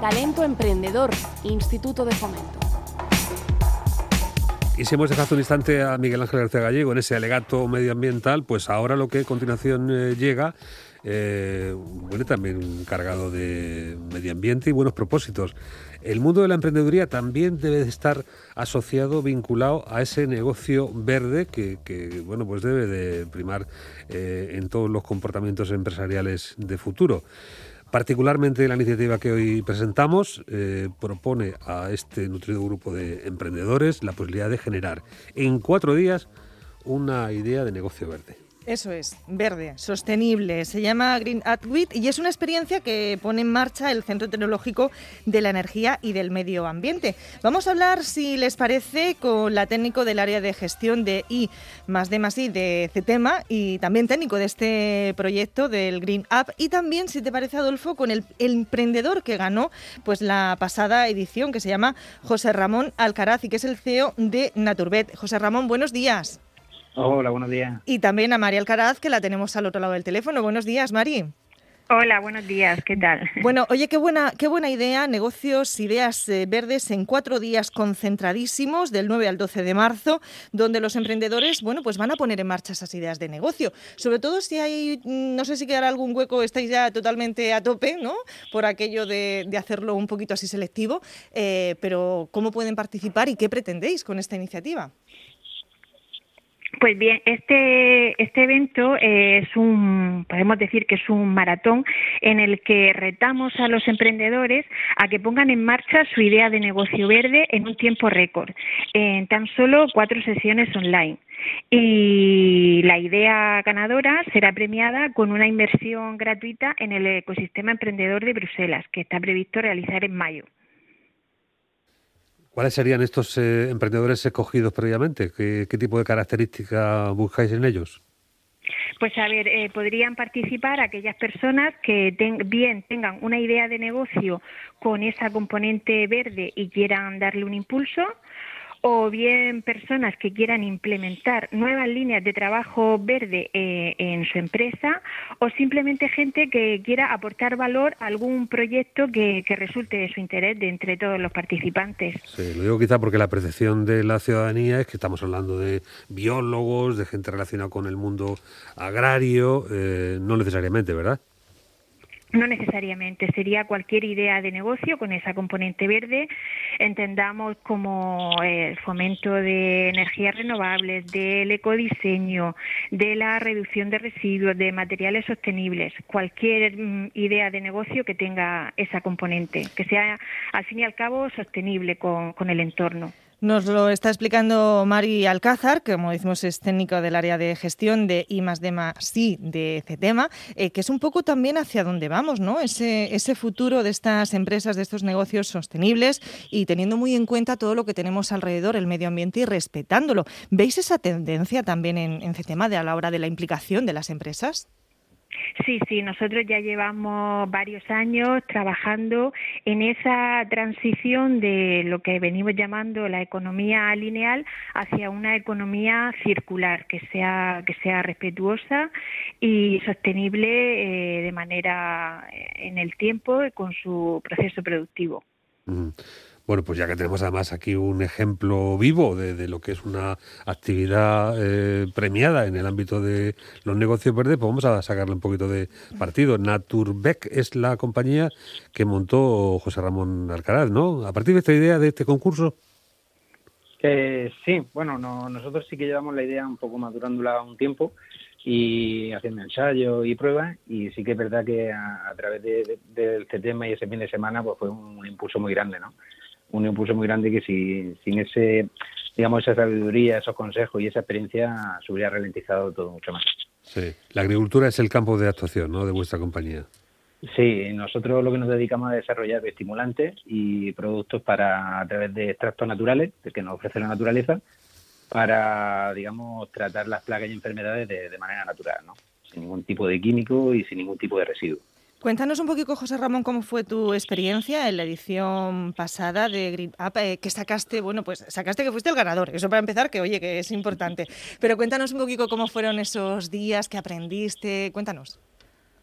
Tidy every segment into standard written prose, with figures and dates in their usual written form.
Talento emprendedor, Instituto de Fomento. Y si hemos dejado un instante a Miguel Ángel García Gallego en ese alegato medioambiental, pues ahora lo que a continuación llega, viene también cargado de medio ambiente y buenos propósitos. El mundo de la emprendeduría también debe de estar asociado, vinculado a ese negocio verde que bueno, pues debe de primar en todos los comportamientos empresariales de futuro. Particularmente la iniciativa que hoy presentamos propone a este nutrido grupo de emprendedores la posibilidad de generar en 4 días una idea de negocio verde. Eso es, verde, sostenible. Se llama Green at Wit y es una experiencia que pone en marcha el Centro Tecnológico de la Energía y del Medio Ambiente. Vamos a hablar, si les parece, con la técnico del área de gestión de I+D+I de CETEMA y también técnico de este proyecto del Green Up, y también, si te parece, Adolfo, con el emprendedor que ganó pues la pasada edición, que se llama José Ramón Alcaraz y que es el CEO de Naturbet. José Ramón, buenos días. Hola, buenos días. Y también a María Alcaraz, que la tenemos al otro lado del teléfono. Buenos días, Mari. Hola, buenos días, ¿qué tal? Bueno, oye, qué buena idea, negocios, ideas verdes en 4 días concentradísimos, del 9 al 12 de marzo, donde los emprendedores, bueno, pues van a poner en marcha esas ideas de negocio. Sobre todo si hay, no sé si quedará algún hueco, estáis ya totalmente a tope, ¿no? Por aquello de hacerlo un poquito así selectivo, pero ¿cómo pueden participar y qué pretendéis con esta iniciativa? Pues bien, este evento podemos decir que es un maratón en el que retamos a los emprendedores a que pongan en marcha su idea de negocio verde en un tiempo récord, en tan solo 4 sesiones online. Y la idea ganadora será premiada con una inversión gratuita en el ecosistema emprendedor de Bruselas, que está previsto realizar en mayo. ¿Cuáles serían estos emprendedores escogidos previamente? ¿Qué tipo de características buscáis en ellos? Pues a ver, podrían participar aquellas personas que tengan una idea de negocio con esa componente verde y quieran darle un impulso, o bien personas que quieran implementar nuevas líneas de trabajo verde en su empresa, o simplemente gente que quiera aportar valor a algún proyecto que resulte de su interés de entre todos los participantes. Sí, lo digo quizá porque la percepción de la ciudadanía es que estamos hablando de biólogos, de gente relacionada con el mundo agrario, no necesariamente, ¿verdad? No necesariamente, sería cualquier idea de negocio con esa componente verde, entendamos como el fomento de energías renovables, del ecodiseño, de la reducción de residuos, de materiales sostenibles, cualquier idea de negocio que tenga esa componente, que sea al fin y al cabo sostenible con el entorno. Nos lo está explicando Mari Alcázar, que como decimos es técnico del área de gestión de I+D+I de CETEMA, que es un poco también hacia dónde vamos, ¿no? Ese futuro de estas empresas, de estos negocios sostenibles y teniendo muy en cuenta todo lo que tenemos alrededor, el medio ambiente y respetándolo. ¿Veis esa tendencia también en CETEMA a la hora de la implicación de las empresas? Sí, nosotros ya llevamos varios años trabajando en esa transición de lo que venimos llamando la economía lineal hacia una economía circular, que sea respetuosa y sostenible de manera en el tiempo y con su proceso productivo. Bueno, pues ya que tenemos además aquí un ejemplo vivo de lo que es una actividad premiada en el ámbito de los negocios verdes, pues vamos a sacarle un poquito de partido. Naturbet es la compañía que montó José Ramón Alcaraz, ¿no? A partir de esta idea de este concurso. Sí, bueno, nosotros sí que llevamos la idea un poco madurándola un tiempo y haciendo ensayos y pruebas, y sí que es verdad que a través del CETEMA y ese fin de semana pues fue un impulso muy grande, ¿no? Un impulso muy grande que sin esa sabiduría, esos consejos y esa experiencia se hubiera ralentizado todo mucho más. Sí, la agricultura es el campo de actuación, ¿no?, de vuestra compañía. Sí, nosotros lo que nos dedicamos a desarrollar estimulantes y productos a través de extractos naturales que nos ofrece la naturaleza para, tratar las plagas y enfermedades de manera natural, ¿no? Sin ningún tipo de químico y sin ningún tipo de residuo. Cuéntanos un poquito, José Ramón, cómo fue tu experiencia en la edición pasada de Green Up, que sacaste que fuiste el ganador, eso para empezar, que es importante. Pero cuéntanos un poquito cómo fueron esos días, qué aprendiste, cuéntanos.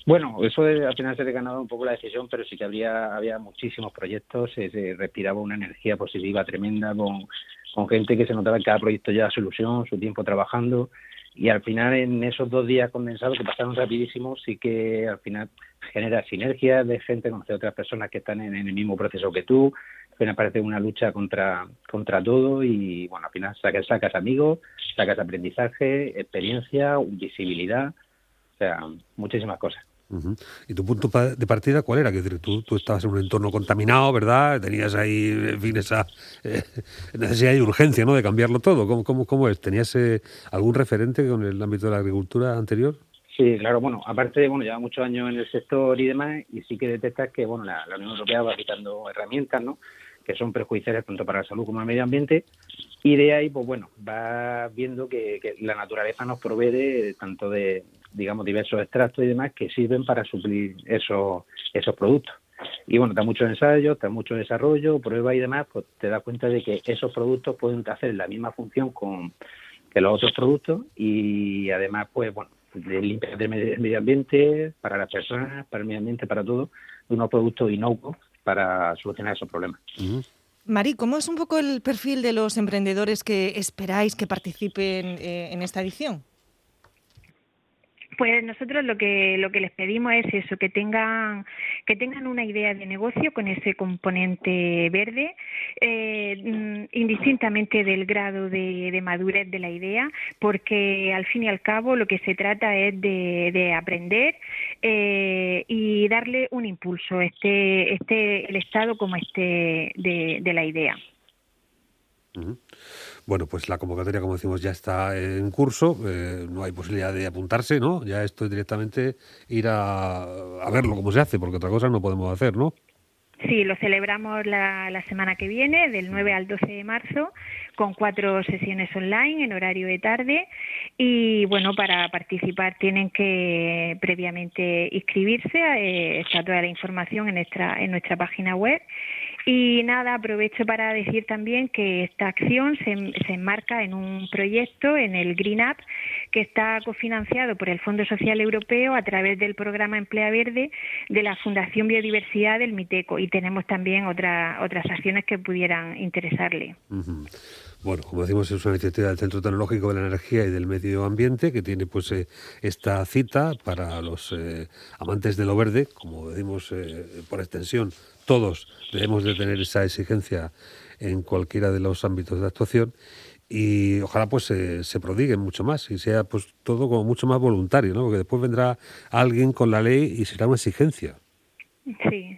Bueno, al final se ha ganado un poco la decisión, pero sí que había muchísimos proyectos, se respiraba una energía positiva tremenda con gente que se notaba que cada proyecto lleva su ilusión, su tiempo trabajando, y al final en esos 2 días condensados que pasaron rapidísimo, sí que al final genera sinergias de gente, conocer a otras personas que están en el mismo proceso que tú. Al final parece una lucha contra todo y bueno, al final sacas amigos, sacas aprendizaje, experiencia, visibilidad, o sea, muchísimas cosas. Uh-huh. ¿Y tu punto de partida cuál era? Que tú estabas en un entorno contaminado, ¿verdad? Tenías ahí, en fin, esa necesidad y urgencia, ¿no?, de cambiarlo todo. ¿Cómo es? ¿Tenías algún referente con el ámbito de la agricultura anterior? Sí, claro, bueno, aparte, lleva muchos años en el sector y demás, y sí que detectas que, la Unión Europea va aplicando herramientas, ¿no?, que son perjudiciales tanto para la salud como el medio ambiente, y de ahí, va viendo que la naturaleza nos provee tanto de, digamos, diversos extractos y demás que sirven para suplir esos productos. Y da muchos ensayos, da mucho desarrollo, pruebas y demás, pues te das cuenta de que esos productos pueden hacer la misma función que los otros productos y además, de limpiar del medio ambiente, para las personas, para el medio ambiente, para todo, unos productos inocuos para solucionar esos problemas. Uh-huh. Mari, ¿cómo es un poco el perfil de los emprendedores que esperáis que participen en esta edición? Pues nosotros lo que les pedimos es eso, que tengan una idea de negocio con ese componente verde, indistintamente del grado de madurez de la idea, porque al fin y al cabo lo que se trata es de aprender y darle un impulso, el estado como de la idea. Uh-huh. Bueno, pues la convocatoria, como decimos, ya está en curso, no hay posibilidad de apuntarse, ¿no? Ya esto es directamente ir a verlo cómo se hace, porque otra cosa no podemos hacer, ¿no? Sí, lo celebramos la semana que viene, del 9 al 12 de marzo, con 4 sesiones online en horario de tarde y, para participar tienen que previamente inscribirse, está toda la información en nuestra página web. Y nada, aprovecho para decir también que esta acción se enmarca en un proyecto, en el Green Up, que está cofinanciado por el Fondo Social Europeo a través del programa Emplea Verde de la Fundación Biodiversidad del Miteco, y tenemos también otras acciones que pudieran interesarle. Uh-huh. Bueno, como decimos, es una iniciativa del Centro Tecnológico de la Energía y del Medio Ambiente que tiene esta cita para los amantes de lo verde, como decimos por extensión. Todos debemos de tener esa exigencia en cualquiera de los ámbitos de actuación y ojalá se prodiguen mucho más y sea todo como mucho más voluntario, ¿no? Porque después vendrá alguien con la ley y será una exigencia. Sí,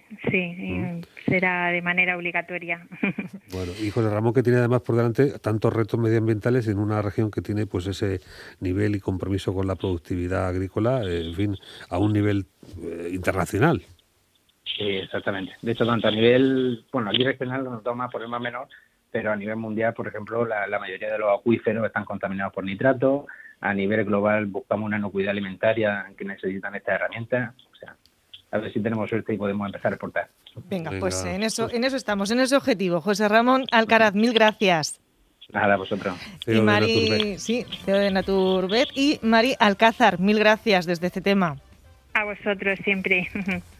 será de manera obligatoria. Bueno, y José Ramón, que tiene además por delante tantos retos medioambientales en una región que tiene ese nivel y compromiso con la productividad agrícola, en fin, a un nivel internacional. Sí, exactamente. De hecho, tanto a nivel, aquí regional lo notamos más por el más menor, pero a nivel mundial, por ejemplo, la mayoría de los acuíferos están contaminados por nitratos. A nivel global buscamos una inocuidad alimentaria que necesitan estas herramientas. O sea, a ver si tenemos suerte y podemos empezar a exportar. Venga, pues en eso estamos, en ese objetivo. José Ramón Alcaraz, mil gracias. Nada, a vosotros. Y Mari, CEO de Naturbet, y Mari Alcázar, mil gracias desde este tema. A vosotros siempre.